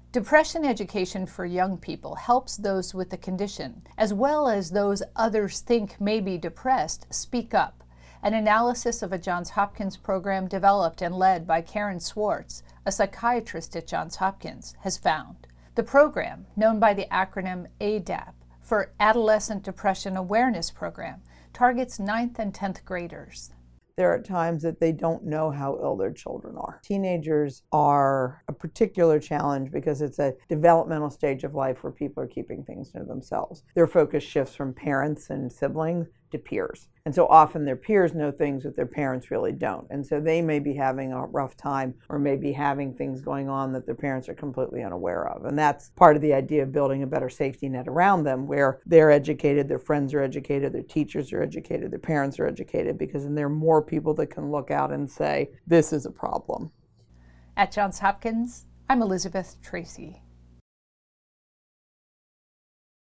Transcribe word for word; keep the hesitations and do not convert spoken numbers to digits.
Depression education for young people helps those with the condition, as well as those others think may be depressed, speak up. An analysis of a Johns Hopkins program developed and led by Karen Swartz, a psychiatrist at Johns Hopkins, has found. The program, known by the acronym A D A P for Adolescent Depression Awareness Program, targets ninth and tenth graders. There are times that they don't know how ill their children are. Teenagers are a particular challenge because it's a developmental stage of life where people are keeping things to themselves. Their focus shifts from parents and siblings to peers. And so often their peers know things that their parents really don't. And so they may be having a rough time or may be having things going on that their parents are completely unaware of. And that's part of the idea of building a better safety net around them, where they're educated, their friends are educated, their teachers are educated, their parents are educated, because then there are more people that can look out and say, this is a problem. At Johns Hopkins, I'm Elizabeth Tracy.